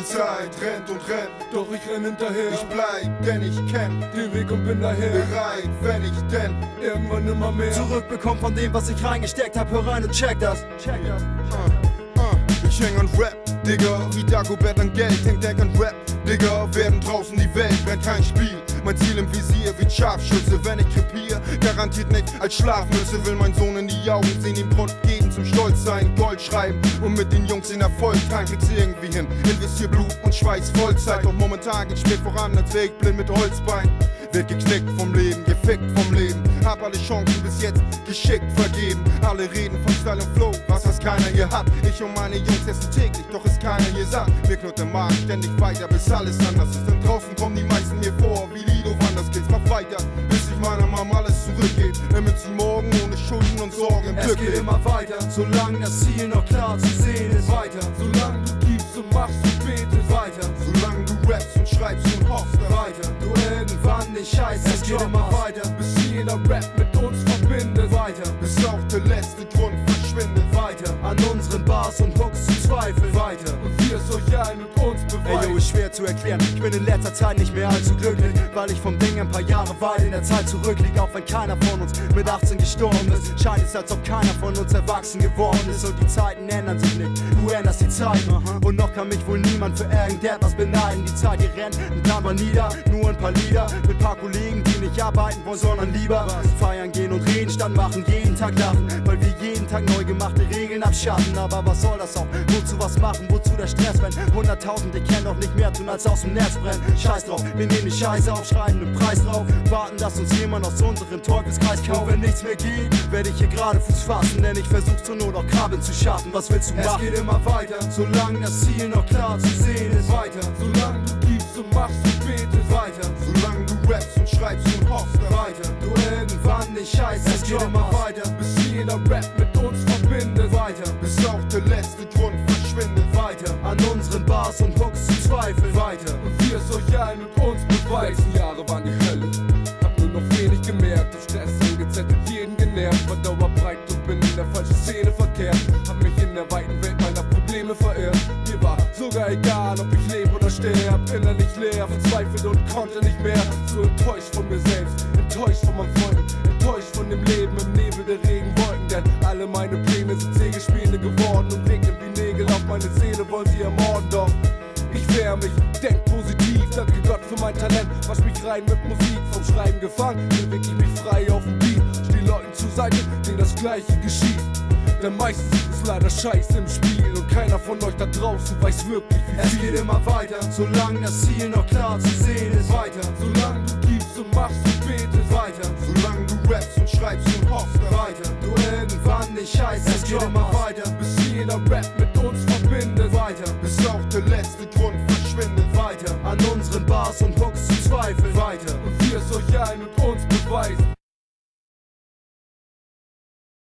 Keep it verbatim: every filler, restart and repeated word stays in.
Die Zeit rennt und rennt, doch ich renn hinterher. ich bleib, denn ich kenn Den Weg und bin daher bereit, wenn ich denn irgendwann nimmer mehr zurückbekomm von dem, was ich reingesteckt hab. Hör rein und check das. Check das. uh, uh, Ich häng an Rap, Digga, wie Dagobert an Geld. Denk, denk an Rap, Digga, werden draußen die Welt, wenn kein Spiel. Mein Ziel im Visier wie Scharfschütze, wenn ich krepier, garantiert nicht als Schlafmütze. Will mein Sohn in die Augen sehen, ihm Grund geben zum Stolz sein, Gold schreiben und mit den Jungs in Erfolg teilen. Krieg's irgendwie hin, investier Blut und Schweiß, Vollzeit. Doch momentan geht's mir voran, als wär ich blind mit Holzbein. Wird geknickt vom Leben, gefickt vom Leben. Hab alle Chancen bis jetzt geschickt vergeben. Alle reden von Style und Flow, was das keiner hier hat. Ich und meine Jungs essen täglich, doch ist keiner hier satt. Mir knurrt der Magen ständig weiter, bis alles anders ist. Denn draußen kommen die meisten mir vor, wie Lido Wanders geht's. Mach weiter, bis ich meiner Mama alles zurückgebe. Damit sie morgen ohne Schulden und Sorgen im Es Glück geht lebt. immer weiter, solange das Ziel noch klar zu sehen ist. Weiter, Solange du gibst und machst und betest weiter, Solange du rappst und schreibst und hoffst, weiter. Du irgendwann nicht scheiße, es geht immer weiter. bis jeder Rap mit uns verbindet. Weiter, bis auch der letzte Grund verschwindet. weiter. An unseren Bars und Hooks zu zweifeln. Weiter. Und wir es euch allen und uns Ey yo, beweisen. ist schwer zu erklären. Ich bin in letzter Zeit nicht mehr allzu glücklich, weil ich vom Ding ein paar Jahre weit in der Zeit zurücklieg. Auch wenn keiner von uns mit achtzehn gestorben ist, scheint es, als ob keiner von uns erwachsen geworden ist. Und die Zeiten ändern sich nicht, du änderst die Zeiten. Und noch kann mich wohl niemand für irgendetwas beneiden. Die Zeit, die rennt, und dann war nieder, nur ein paar Lieder mit paar Kollegen, die nicht arbeiten wollen, sondern lieber feiern gehen und reden, statt machen, jeden Tag lachen, weil wir jeden Tag neu gemachte Regeln abschaffen. Aber was soll das auch? Wozu was machen? Wozu der Stress, wenn hunderttausend, ich kenn doch nicht mehr tun, als aus dem Netz brennen? Scheiß drauf, wir nehmen die Scheiße auf, schreiben den Preis drauf, warten, dass uns jemand aus unserem Teufelskreis kauft. Wenn nichts mehr geht, werde ich hier gerade Fuß fassen, denn ich versuch zur Not auch Kabeln zu schaffen. Was willst du machen? Es geht immer weiter, Solange das Ziel noch klar zu sehen ist. weiter. Solange du gibst und machst und betest. Weiter, Solange du rappst und schreibst und hoffst, weiter. Du irgendwann nicht scheiße, es geht immer weiter. bis jeder Rap mit uns verbindet. Weiter, bis auch der letzte Grund verschwindet. weiter. An unseren Bars und Hooks zu zweifeln. Weiter, Und wir es euch allen und uns beweisen. Die Jahre waren die Hölle, hab nur noch wenig gemerkt. Durch Stress angezettelt, jeden genervt. War dauerbreit und bin in der falschen Szene verkehrt. Hab mich in der weiten Welt meiner Probleme verirrt. Mir war sogar egal, ob ich lebe oder sterb. Innerlich leer, verzweifelt und konnte nicht mehr. So enttäuscht von mir selbst, enttäuscht von meinen Freunden, enttäuscht von dem Leben im Nebel der Regenwolken. Denn alle meine Pläne sind Sägespäne geworden und regnen wie Nägel auf meine Seele, wollen sie ermorden. Doch ich wehr mich, denk positiv, danke Gott für mein Talent. Wasch mich rein mit Musik, vom Schreiben gefangen, beweg ich mich frei auf dem Beat. Steh Leuten zur Seite, denen das Gleiche geschieht. Denn meistens ist leider Scheiß im Spiel und keiner von euch da draußen weiß wirklich, wie es viel. geht immer weiter. Solange das Ziel noch klar zu sehen ist. Weiter, Solange du gibst und machst und betest. weiter, Solange du rappst und schreibst und hoffst, weiter. Du irgendwann nicht scheiße, es geht immer weiter. bis jeder Rap mit uns verbindet. Weiter, bis auch der letzte Grund verschwindet. weiter. An unseren Bars und Hooks zu zweifeln. Weiter, Und wir es euch allen und uns beweisen.